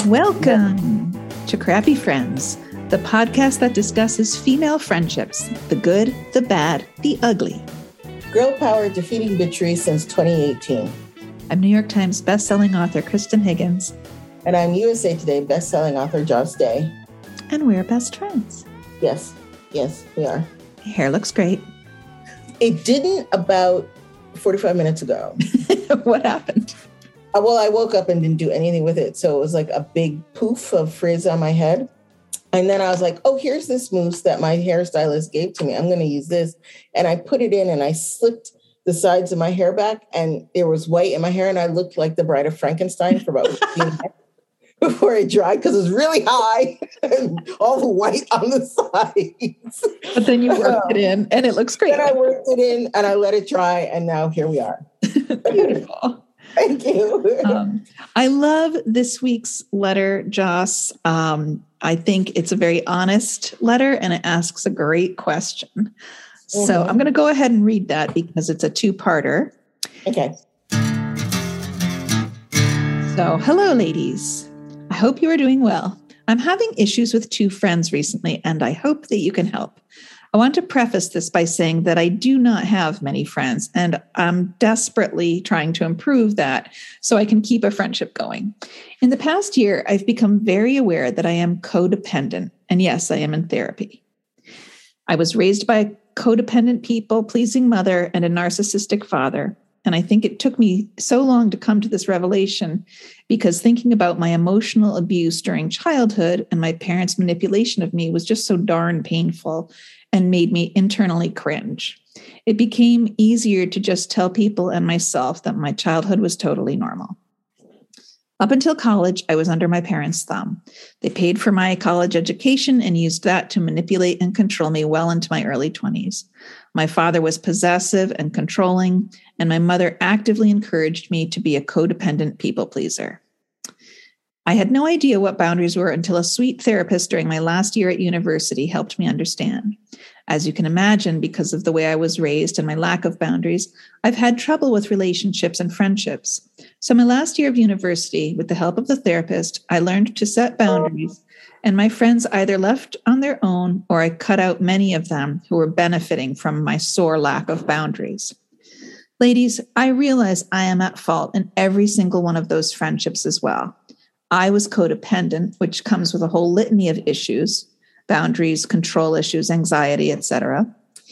Welcome to Crappy Friends, the podcast that discusses female friendships, the good, the bad, the ugly. Girl power defeating bitchery since 2018. I'm New York Times bestselling author Kristen Higgins. And I'm USA Today bestselling author Joss Day. And we're best friends. Yes, we are. Hair looks great. It didn't about 45 minutes ago. What happened? Well, I woke up and didn't do anything with it. So it was like a big poof of frizz on my head. And then I was like, oh, here's this mousse that my hairstylist gave to me. I'm going to use this. And I put it in and I slicked the sides of my hair back and there was white in my hair. And I looked like the Bride of Frankenstein for about 15 minutes before it dried because it was really high and all the white on the sides. But then you worked it in and it looks great. Then I worked it in and I let it dry. And now here we are. Beautiful. Thank you. I love this week's letter, Joss. I think it's a very honest letter and it asks a great question. Mm-hmm. So I'm going to go ahead and read that because it's a two-parter. Okay. So, hello, ladies. I hope you are doing well. I'm having issues with two friends recently, and I hope that you can help. I want to preface this by saying that I do not have many friends, and I'm desperately trying to improve that so I can keep a friendship going. In the past year, I've become very aware that I am codependent, and yes, I am in therapy. I was raised by a codependent, people-pleasing mother and a narcissistic father, and I think it took me so long to come to this revelation because thinking about my emotional abuse during childhood and my parents' manipulation of me was just so darn painful and made me internally cringe. It became easier to just tell people and myself that my childhood was totally normal. Up until college, I was under my parents' thumb. They paid for my college education and used that to manipulate and control me well into my early 20s. My father was possessive and controlling, and my mother actively encouraged me to be a codependent people pleaser. I had no idea what boundaries were until a sweet therapist during my last year at university helped me understand. As you can imagine, because of the way I was raised and my lack of boundaries, I've had trouble with relationships and friendships. So my last year of university, with the help of the therapist, I learned to set boundaries, and my friends either left on their own or I cut out many of them who were benefiting from my sore lack of boundaries. Ladies, I realize I am at fault in every single one of those friendships as well. I was codependent, which comes with a whole litany of issues, boundaries, control issues, anxiety, etc.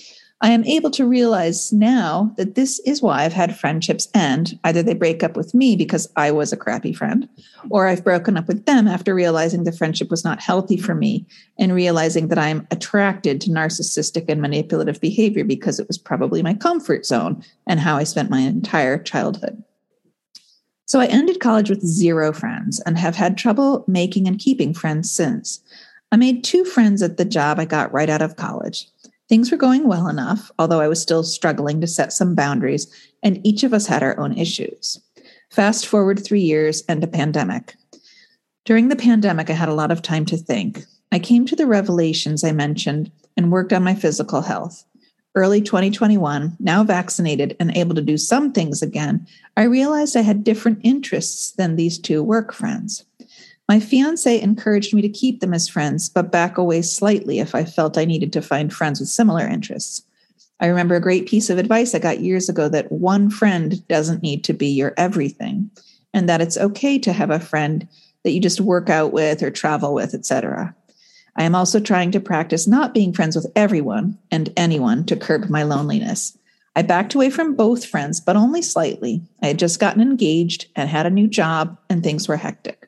I am able to realize now that this is why I've had friendships end. Either they break up with me because I was a crappy friend, or I've broken up with them after realizing the friendship was not healthy for me and realizing that I'm attracted to narcissistic and manipulative behavior because it was probably my comfort zone and how I spent my entire childhood. So I ended college with 0 friends and have had trouble making and keeping friends since. I made 2 friends at the job I got right out of college. Things were going well enough, although I was still struggling to set some boundaries, and each of us had our own issues. Fast forward 3 years and a pandemic. During the pandemic, I had a lot of time to think. I came to the revelations I mentioned and worked on my physical health. Early 2021, now vaccinated and able to do some things again, I realized I had different interests than these 2 work friends. My fiance encouraged me to keep them as friends, but back away slightly if I felt I needed to find friends with similar interests. I remember a great piece of advice I got years ago that one friend doesn't need to be your everything, and that it's okay to have a friend that you just work out with or travel with, etc. I am also trying to practice not being friends with everyone and anyone to curb my loneliness. I backed away from both friends, but only slightly. I had just gotten engaged and had a new job, and things were hectic.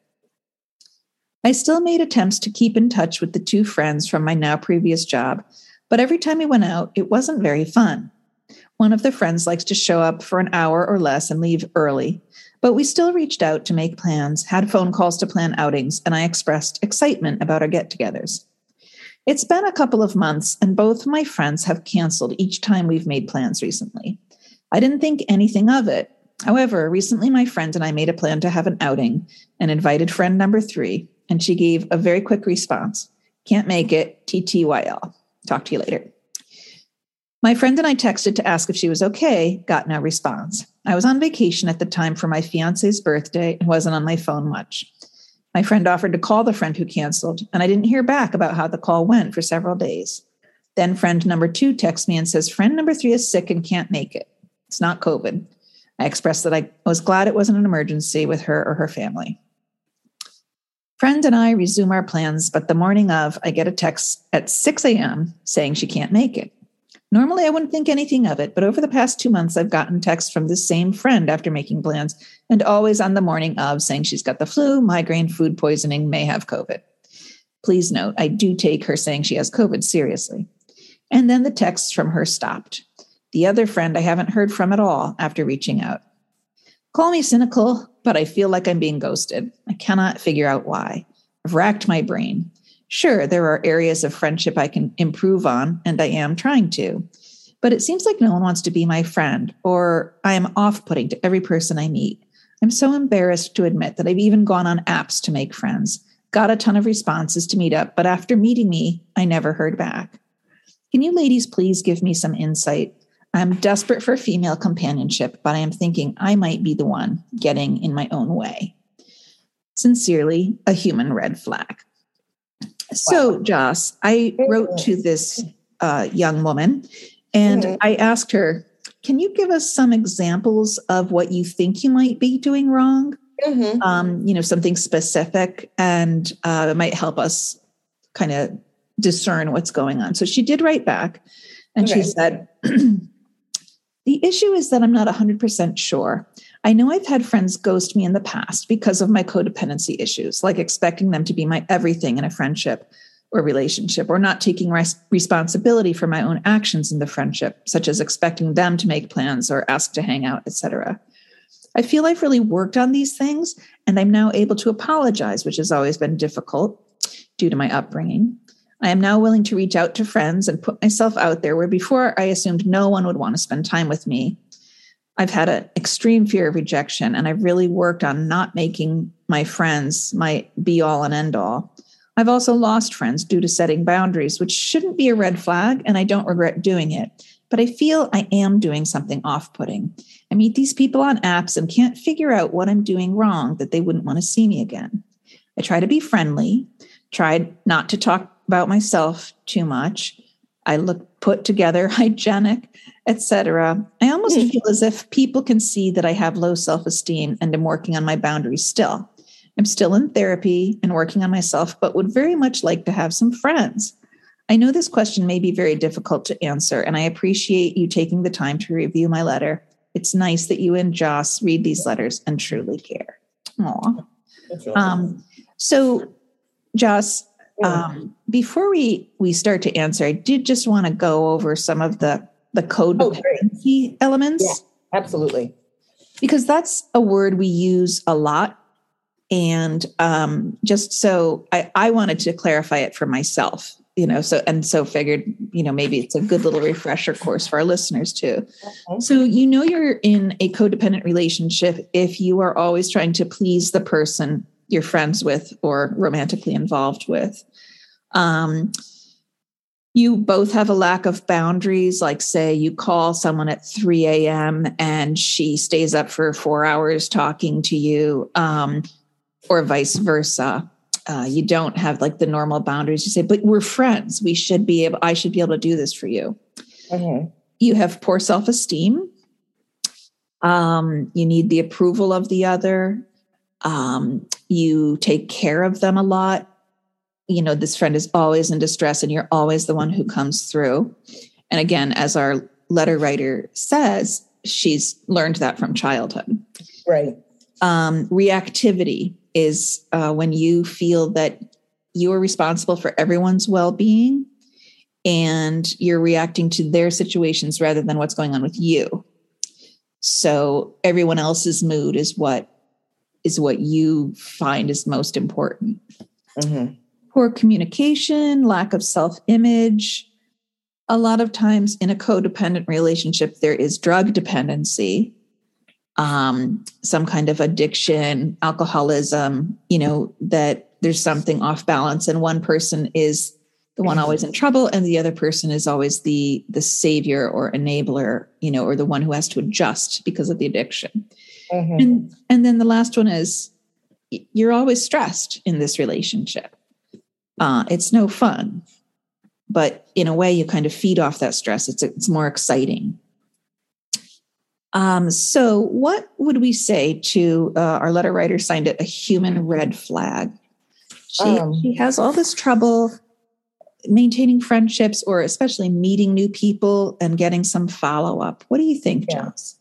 I still made attempts to keep in touch with the 2 friends from my now previous job, but every time we went out, it wasn't very fun. One of the friends likes to show up for an hour or less and leave early, but we still reached out to make plans, had phone calls to plan outings, and I expressed excitement about our get-togethers. It's been a couple of months, and both my friends have canceled each time we've made plans recently. I didn't think anything of it. However, recently my friend and I made a plan to have an outing and invited friend number 3, and she gave a very quick response. Can't make it, TTYL. Talk to you later. My friend and I texted to ask if she was okay, got no response. I was on vacation at the time for my fiance's birthday and wasn't on my phone much. My friend offered to call the friend who canceled, and I didn't hear back about how the call went for several days. Then friend number 2 texts me and says, friend number 3 is sick and can't make it. It's not COVID. I expressed that I was glad it wasn't an emergency with her or her family. Friend and I resume our plans, but the morning of, I get a text at 6 a.m. saying she can't make it. Normally, I wouldn't think anything of it, but over the past 2 months, I've gotten texts from this same friend after making plans, and always on the morning of saying she's got the flu, migraine, food poisoning, may have COVID. Please note, I do take her saying she has COVID seriously. And then the texts from her stopped. The other friend I haven't heard from at all after reaching out. Call me cynical, but I feel like I'm being ghosted. I cannot figure out why. I've racked my brain. Sure, there are areas of friendship I can improve on, and I am trying to. But it seems like no one wants to be my friend, or I am off-putting to every person I meet. I'm so embarrassed to admit that I've even gone on apps to make friends, got a ton of responses to meet up, but after meeting me, I never heard back. Can you ladies please give me some insight? I'm desperate for female companionship, but I am thinking I might be the one getting in my own way. Sincerely, a human red flag. So, Joss, I wrote to this young woman and I asked her, can you give us some examples of what you think you might be doing wrong? Something specific, and it might help us kind of discern what's going on. So she did write back and she said, the issue is that I'm not 100% sure. I know I've had friends ghost me in the past because of my codependency issues, like expecting them to be my everything in a friendship or relationship, or not taking responsibility for my own actions in the friendship, such as expecting them to make plans or ask to hang out, etc. I feel I've really worked on these things, and I'm now able to apologize, which has always been difficult due to my upbringing. I am now willing to reach out to friends and put myself out there where before I assumed no one would want to spend time with me. I've had an extreme fear of rejection, and I've really worked on not making my friends my be all and end all. I've also lost friends due to setting boundaries, which shouldn't be a red flag, and I don't regret doing it. But I feel I am doing something off-putting. I meet these people on apps and can't figure out what I'm doing wrong that they wouldn't want to see me again. I try to be friendly, tried not to talk about myself too much. I look put together, hygienic, etc. I almost feel as if people can see that I have low self-esteem and am working on my boundaries still. I'm still in therapy and working on myself, but would very much like to have some friends. I know this question may be very difficult to answer, and I appreciate you taking the time to review my letter. It's nice that you and Joss read these letters and truly care. Aw. So, Joss, before we start to answer, I did just want to go over some of the codependency elements. Yeah, absolutely. Because that's a word we use a lot. And just so I wanted to clarify it for myself, so figured, maybe it's a good little refresher course for our listeners too. Okay. So, you're in a codependent relationship if you are always trying to please the person you're friends with or romantically involved with. You both have a lack of boundaries, like say you call someone at 3 a.m. and she stays up for 4 hours talking to you, or vice versa. You don't have like the normal boundaries. You say, but we're friends. I should be able to do this for you. Mm-hmm. You have poor self-esteem. You need the approval of the other. You take care of them a lot. This friend is always in distress and you're always the one who comes through. And again, as our letter writer says, she's learned that from childhood. Right. Reactivity is when you feel that you are responsible for everyone's well-being and you're reacting to their situations rather than what's going on with you. So everyone else's mood is what you find is most important. Mm-hmm. Poor communication, lack of self-image. A lot of times in a codependent relationship, there is drug dependency, some kind of addiction, alcoholism, that there's something off balance and one person is the one always in trouble and the other person is always the savior or enabler, or the one who has to adjust because of the addiction. Mm-hmm. And then the last one is you're always stressed in this relationship. It's no fun, but in a way you kind of feed off that stress. It's more exciting. So what would we say to our letter writer signed it a human red flag? She has all this trouble maintaining friendships, or especially meeting new people and getting some follow-up. What do you think, Joss?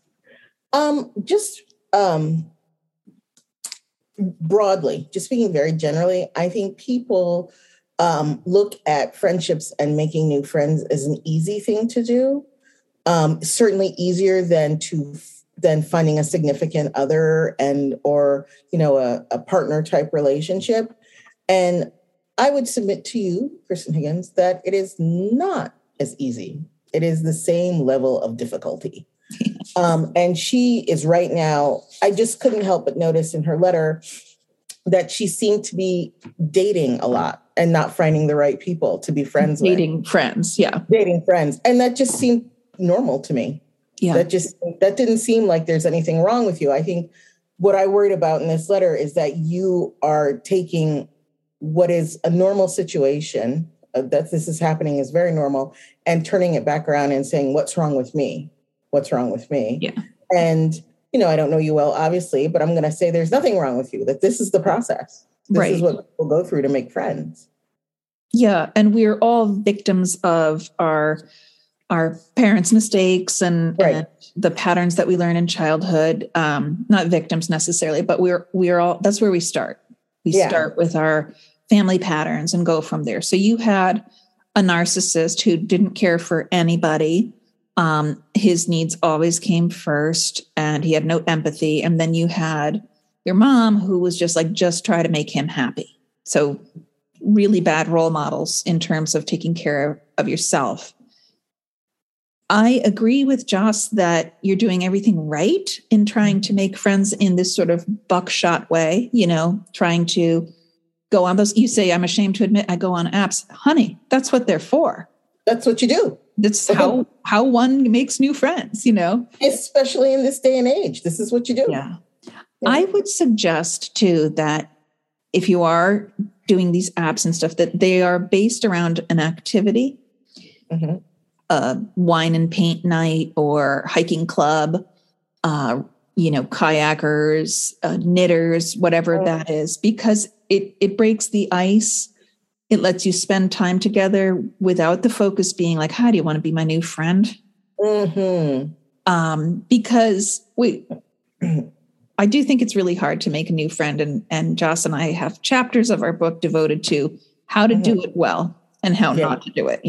Broadly, just speaking very generally, I think people look at friendships and making new friends as an easy thing to do. Certainly easier than finding a significant other or a partner type relationship. And I would submit to you, Kristen Higgins, that it is not as easy. It is the same level of difficulty. And she is right now, I just couldn't help but notice in her letter that she seemed to be dating a lot and not finding the right people to be friends with. Dating friends. And that just seemed normal to me. Yeah. That didn't seem like there's anything wrong with you. I think what I worried about in this letter is that you are taking what is a normal situation, that this is happening is very normal, and turning it back around and saying, what's wrong with me? What's wrong with me? Yeah. And, I don't know you well, obviously, but I'm going to say there's nothing wrong with you, that this is the process. This is what people go through to make friends. Yeah. And we're all victims of our parents' mistakes and the patterns that we learn in childhood. Not victims necessarily, but we're all, that's where we start. We start with our family patterns and go from there. So you had a narcissist who didn't care for anybody. His needs always came first, and he had no empathy. And then you had your mom who was just try to make him happy. So really bad role models in terms of taking care of yourself. I agree with Joss that you're doing everything right in trying to make friends in this sort of buckshot way, trying to go on those. You say, I'm ashamed to admit I go on apps. Honey, that's what they're for. That's what you do. That's how one makes new friends, Especially in this day and age. This is what you do. Yeah. I would suggest too that if you are doing these apps and stuff, that they are based around an activity, wine and paint night or hiking club, kayakers, knitters, whatever that is, because it breaks the ice. It lets you spend time together without the focus being like, how do you want to be my new friend? Because I do think it's really hard to make a new friend. And Joss and I have chapters of our book devoted to how to do it well and how not to do it,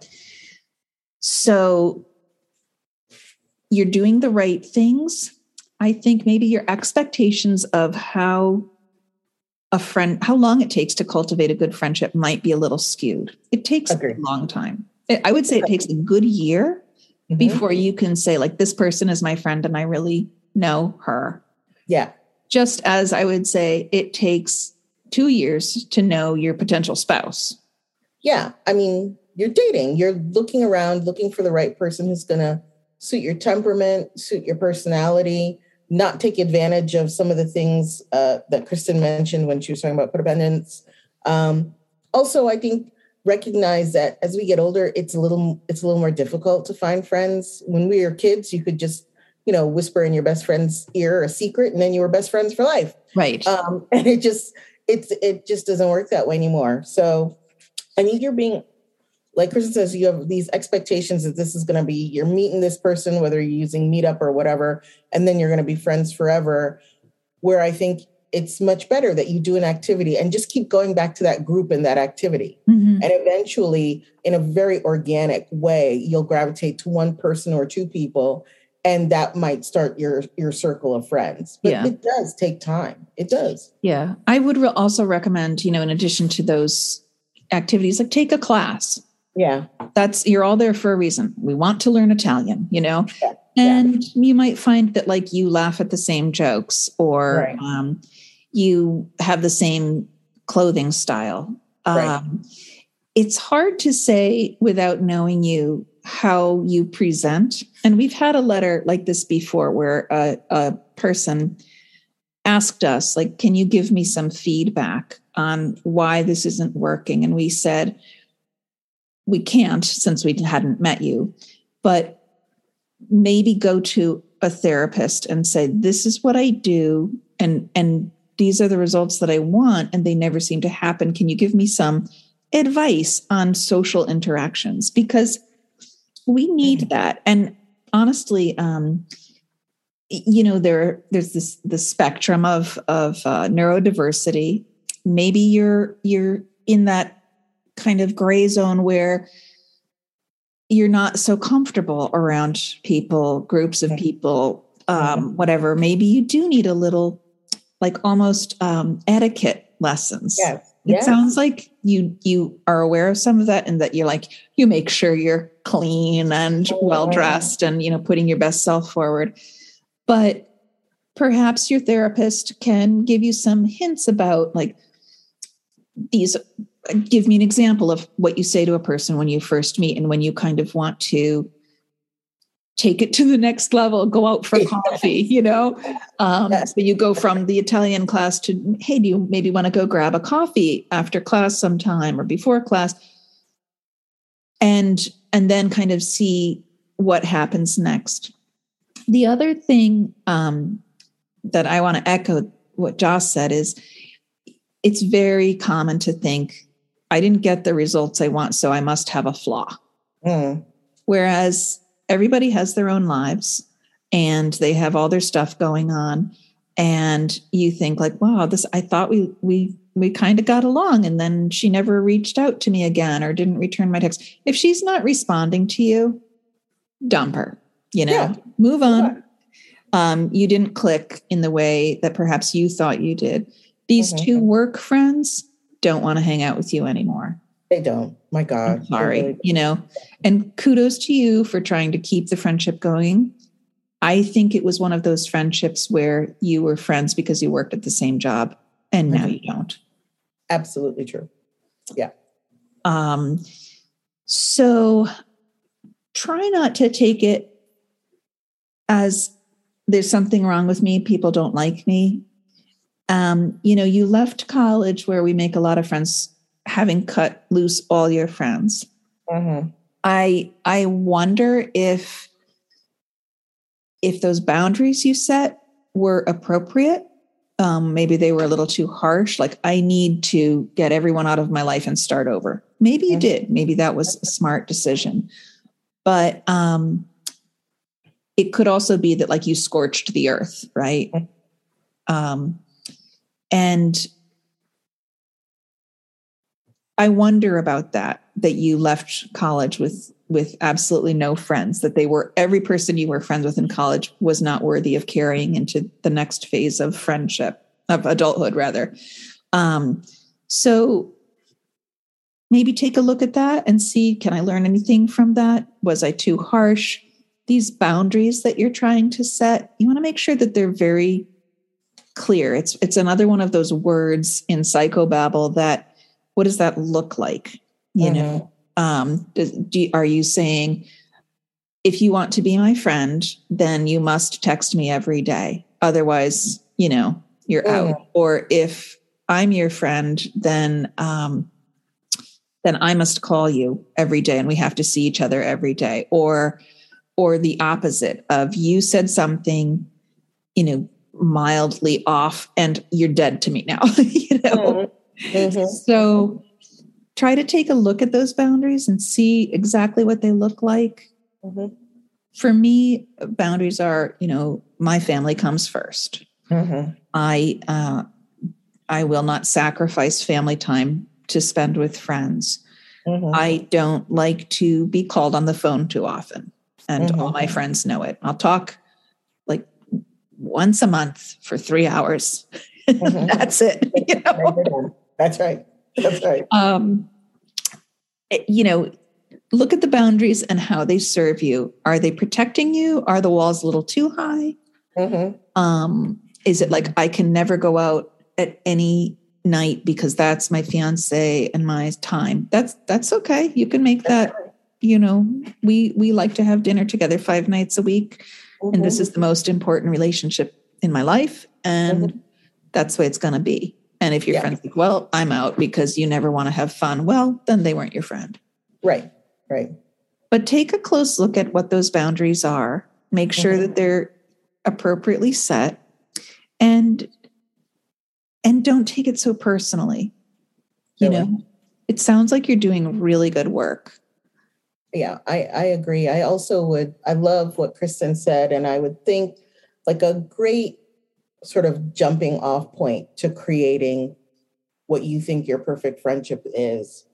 So you're doing the right things. I think maybe your expectations of how long it takes to cultivate a good friendship might be a little skewed. It takes a long time. I would say it takes a good year before you can say, this person is my friend and I really know her. Yeah. Just as I would say it takes 2 years to know your potential spouse. Yeah. I mean, you're dating, you're looking around, looking for the right person who's going to suit your temperament, suit your personality, not take advantage of some of the things that Kristen mentioned when she was talking about codependence. Also, I think recognize that as we get older, it's a little more difficult to find friends. When we were kids, you could just, whisper in your best friend's ear a secret, and then you were best friends for life. Right. And it just doesn't work that way anymore. So I think you're being, like Kristen says, you have these expectations that this is going to be, you're meeting this person, whether you're using Meetup or whatever, and then you're going to be friends forever, where I think it's much better that you do an activity and just keep going back to that group and that activity. And eventually, in a very organic way, you'll gravitate to one person or two people, and that might start your circle of friends. But it does take time. It does. Yeah. I would also recommend, in addition to those activities, take a class. Yeah. You're all there for a reason. We want to learn Italian, and you might find that you laugh at the same jokes, or you have the same clothing style. It's hard to say without knowing you how you present. And we've had a letter like this before where a person asked us, like, can you give me some feedback on why this isn't working? And we said, we can't since we hadn't met you, but maybe go to a therapist and say, this is what I do. And these are the results that I want. And they never seem to happen. Can you give me some advice on social interactions? Because we need that. And honestly, there's the spectrum of neurodiversity. Maybe you're in that kind of gray zone where you're not so comfortable around people, groups of people, whatever. Maybe you do need a little, like, almost etiquette lessons. Yes. It sounds like you are aware of some of that, and that you make sure you're clean and well dressed and, putting your best self forward. But perhaps your therapist can give you some hints about, like, these. Give me an example of what you say to a person when you first meet and when you kind of want to take it to the next level, go out for coffee, So you go from the Italian class to, hey, do you maybe want to go grab a coffee after class sometime or before class? And then kind of see what happens next. The other thing that I want to echo what Joss said is, it's very common to think, I didn't get the results I want, so I must have a flaw. Whereas everybody has their own lives and they have all their stuff going on. And you think, like, wow, I thought we kind of got along, and then she never reached out to me again or didn't return my text. If she's not responding to you, dump her, move on. You didn't click in the way that perhaps you thought you did. These two work friends don't want to hang out with you anymore. They don't. My God. I'm sorry, and kudos to you for trying to keep the friendship going. I think it was one of those friendships where you were friends because you worked at the same job, and now you don't. Absolutely true. Yeah. So try not to take it as there's something wrong with me. People don't like me. You left college where we make a lot of friends, having cut loose all your friends. I wonder if those boundaries you set were appropriate. Maybe they were a little too harsh. Like, I need to get everyone out of my life and start over. Maybe you did. Maybe that was a smart decision. But it could also be that, like, you scorched the earth, right? And I wonder about that you left college with absolutely no friends, that every person you were friends with in college was not worthy of carrying into the next phase of friendship, of adulthood rather. So maybe take a look at that and see, can I learn anything from that? Was I too harsh? These boundaries that you're trying to set, you want to make sure that they're very clear. It's another one of those words in psychobabble that, what does that look like? Are you saying, if you want to be my friend, then you must text me every day. Otherwise, you're out. Or if I'm your friend, then I must call you every day and we have to see each other every day. Or the opposite of, you said something, mildly off and you're dead to me now. So try to take a look at those boundaries and see exactly what they look like. For me, boundaries are, my family comes first. I will not sacrifice family time to spend with friends. I don't like to be called on the phone too often, and all my friends know it. I'll talk like once a month for 3 hours. That's it. That's right. Look at the boundaries and how they serve you. Are they protecting you? Are the walls a little too high? Is it like, I can never go out at any night because that's my fiance and my time? That's okay. You can make that, we like to have dinner together 5 nights a week. And this is the most important relationship in my life. And that's the way it's going to be. And if your friend's like, well, I'm out because you never want to have fun, well, then they weren't your friend. Right. Right. But take a close look at what those boundaries are. Make sure that they're appropriately set, and don't take it so personally. You know, it sounds like you're doing really good work. Yeah, I agree. I love what Kristen said. And I would think like a great sort of jumping off point to creating what you think your perfect friendship is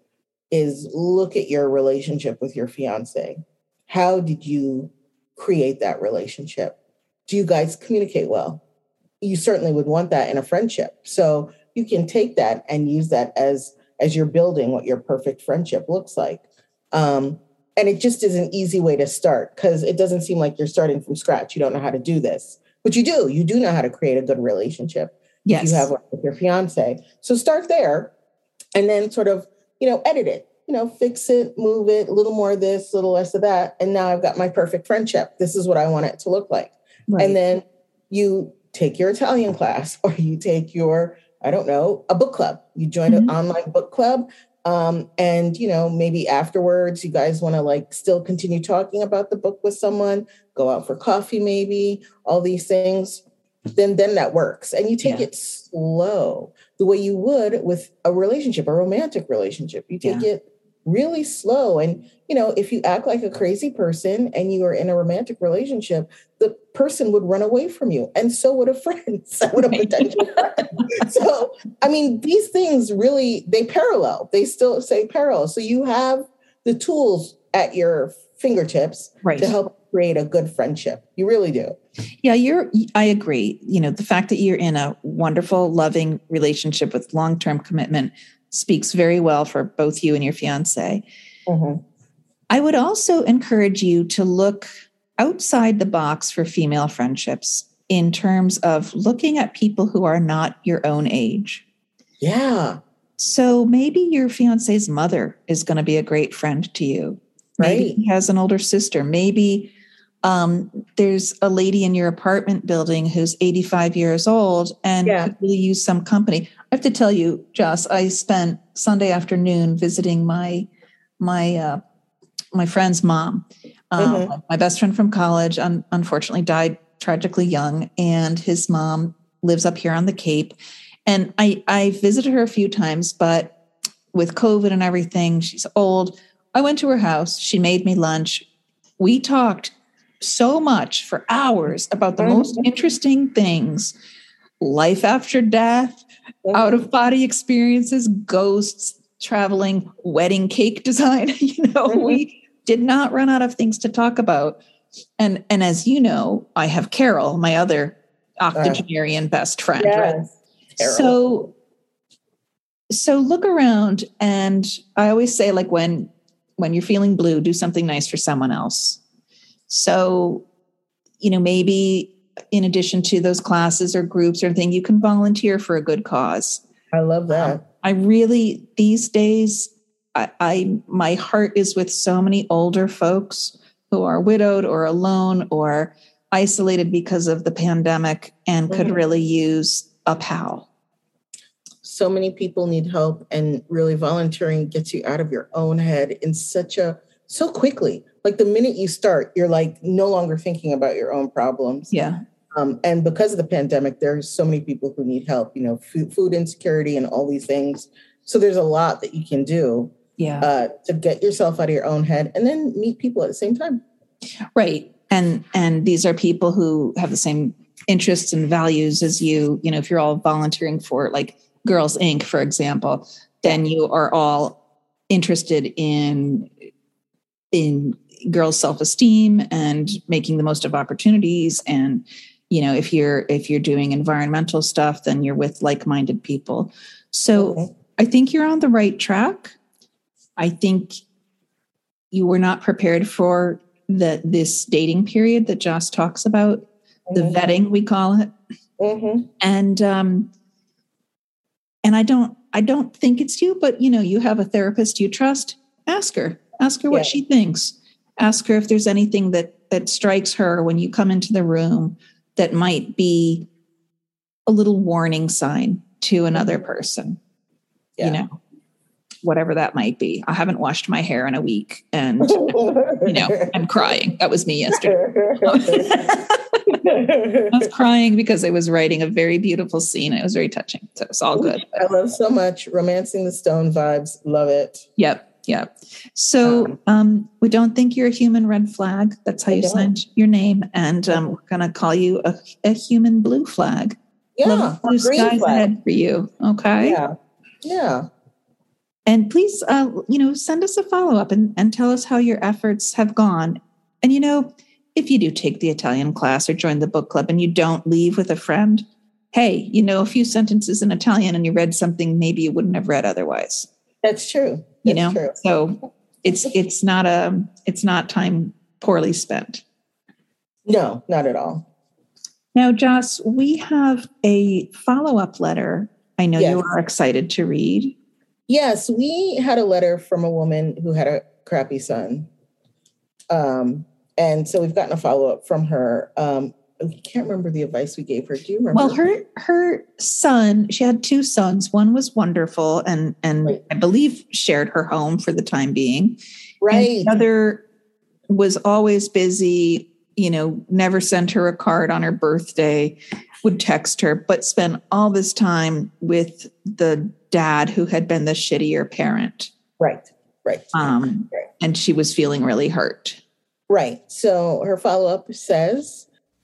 look at your relationship with your fiance. How did you create that relationship? Do you guys communicate well? You certainly would want that in a friendship. So you can take that and use that as you're building what your perfect friendship looks like. And it just is an easy way to start because it doesn't seem like you're starting from scratch. You don't know how to do this, but you do. You do know how to create a good relationship. Yes. If you have one with your fiance. So start there and then sort of, edit it, fix it, move it, a little more of this, a little less of that. And now I've got my perfect friendship. This is what I want it to look like. Right. And then you take your Italian class or you take your, I don't know, a book club. You join an online book club. And, maybe afterwards you guys want to like still continue talking about the book with someone, go out for coffee, maybe all these things, then that works. And you take it slow the way you would with a relationship, a romantic relationship. You take it really slow. And, if you act like a crazy person and you are in a romantic relationship, the person would run away from you. And so would a friend, so would a potential friend. So, these things really, they parallel. They still say parallel. So you have the tools at your fingertips to help create a good friendship. You really do. Yeah, I agree. The fact that you're in a wonderful, loving relationship with long-term commitment speaks very well for both you and your fiance. Mm-hmm. I would also encourage you to look outside the box for female friendships in terms of looking at people who are not your own age. Yeah. So maybe your fiance's mother is going to be a great friend to you. Maybe he has an older sister. Maybe there's a lady in your apartment building who's 85 years old and could really use some company. I have to tell you, Joss, I spent Sunday afternoon visiting my friend's mom. My best friend from college unfortunately died tragically young, and his mom lives up here on the Cape. And I visited her a few times, but with COVID and everything, she's old. I went to her house. She made me lunch. We talked so much for hours about the most interesting things: life after death, out of body experiences, ghosts, traveling, wedding cake design. We did not run out of things to talk about. And as you know, I have Carol, my other octogenarian best friend. Yes. Right? So look around, and I always say, like, when you're feeling blue, do something nice for someone else. So, maybe in addition to those classes or groups or anything, you can volunteer for a good cause. I love that. I really, these days, my heart is with so many older folks who are widowed or alone or isolated because of the pandemic and could really use a pal. So many people need help, and really volunteering gets you out of your own head in so quickly. Like the minute you start, you're like no longer thinking about your own problems. Yeah. And because of the pandemic, there's so many people who need help, food insecurity and all these things. So there's a lot that you can do to get yourself out of your own head and then meet people at the same time. Right. And these are people who have the same interests and values as you. If you're all volunteering for like Girls Inc., for example, then you are all interested in girls' self-esteem and making the most of opportunities. And, if you're doing environmental stuff, then you're with like-minded people. So I think you're on the right track. I think you were not prepared for this dating period that Joss talks about, the vetting, we call it. And I don't think it's you, but you have a therapist you trust. Ask her what she thinks. Ask her if there's anything that strikes her when you come into the room that might be a little warning sign to another person, you know, whatever that might be. I haven't washed my hair in a week and, you know, I'm crying. That was me yesterday. I was crying because I was writing a very beautiful scene. It was very touching. So it's all good. I love so much Romancing the Stone vibes. Love it. Yep. So we don't think you're a human red flag. That's how you signed your name. And we're going to call you a human blue flag. Yeah. Blue skies ahead for you. Okay. Yeah. And please, send us a follow-up and tell us how your efforts have gone. And, if you do take the Italian class or join the book club and you don't leave with a friend, hey, a few sentences in Italian and you read something maybe you wouldn't have read otherwise. That's true. True. So it's not time poorly spent. No, not at all. Now, Joss, we have a follow-up letter. I know you are excited to read. Yes, we had a letter from a woman who had a crappy son. And so we've gotten a follow-up from her. I can't remember the advice we gave her. Do you remember? Well, her son, she had two sons. One was wonderful and right. I believe shared her home for the time being. Right. And the other was always busy, never sent her a card on her birthday, would text her, but spent all this time with the dad who had been the shittier parent. Right. And she was feeling really hurt. Right. So her follow-up says,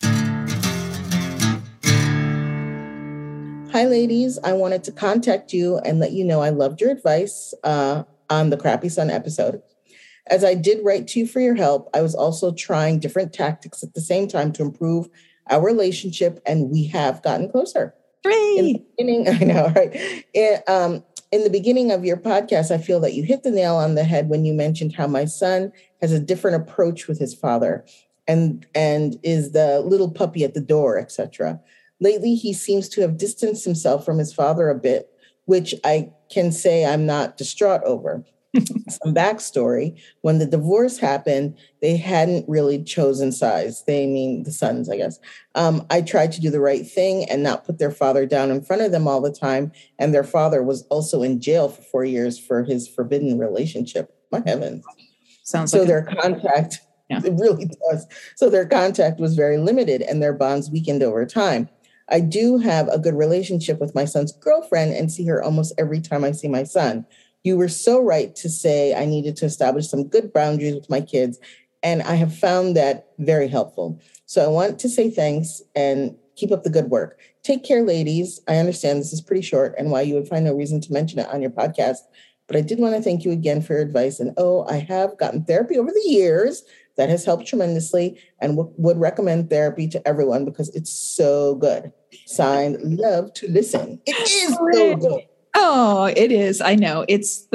"Hi, ladies. I wanted to contact you and let you know I loved your advice on the Crappy Son episode. As I did write to you for your help, I was also trying different tactics at the same time to improve our relationship, and we have gotten closer." Great. I know, right? In the beginning of your podcast, I feel that you hit the nail on the head when you mentioned how my son has a different approach with his father and is the little puppy at the door, etc. Lately, he seems to have distanced himself from his father a bit, which I can say I'm not distraught over. Some backstory: when the divorce happened, they hadn't really chosen sides. They mean the sons, I guess. I tried to do the right thing and not put their father down in front of them all the time. And their father was also in jail for 4 years for his forbidden relationship. My heavens. Sounds so like their contact, it really does. So their contact was very limited and their bonds weakened over time. I do have a good relationship with my son's girlfriend and see her almost every time I see my son. You were so right to say I needed to establish some good boundaries with my kids, and I have found that very helpful. So I want to say thanks and keep up the good work. Take care, ladies. I understand this is pretty short and why you would find no reason to mention it on your podcast, but I did want to thank you again for your advice. And I have gotten therapy over the years that has helped tremendously and would recommend therapy to everyone because it's so good. Signed, Love to Listen. It is so good. Oh, it is. I know. It's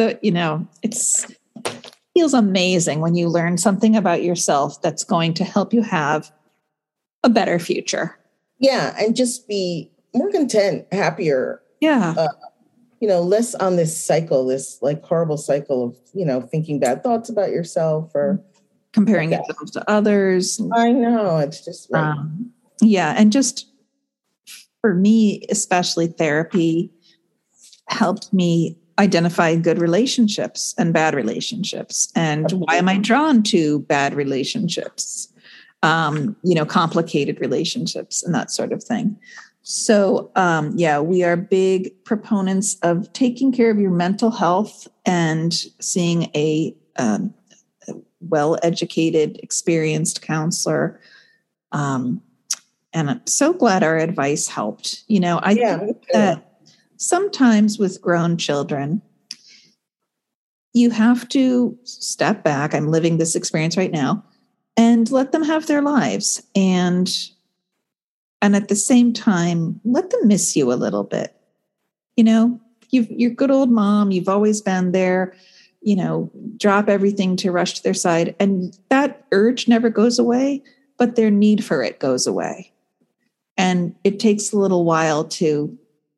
feels amazing when you learn something about yourself that's going to help you have a better future. Yeah. And just be more content, happier. Yeah. Less on this cycle, this like horrible cycle of, thinking bad thoughts about yourself or comparing yourself to others. I know. It's just, right. Yeah. And just for me, especially therapy helped me identify good relationships and bad relationships. And why am I drawn to bad relationships? Complicated relationships and that sort of thing. So, we are big proponents of taking care of your mental health and seeing a well-educated, experienced counselor. And I'm so glad our advice helped. I think that sometimes with grown children, you have to step back. I'm living this experience right now and let them have their lives. And at the same time, let them miss you a little bit. You're good old mom. You've always been there, drop everything to rush to their side. And that urge never goes away, but their need for it goes away. And it takes a little while to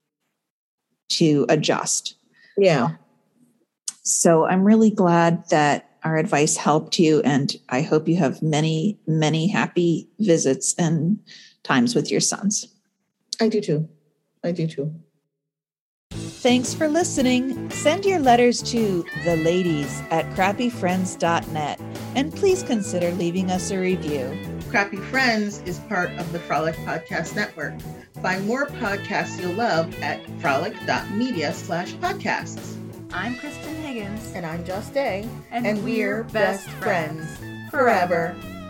adjust. Yeah. So I'm really glad that our advice helped you. And I hope you have many, many happy visits and times with your sons. I do too. I do too. Thanks for listening. Send your letters to theladies@crappyfriends.net and please consider leaving us a review. Crappy Friends is part of the Frolic Podcast Network. Find more podcasts you'll love at frolic.media/podcasts. I'm Kristen Higgins. And I'm Just Day. And we're best friends. Forever.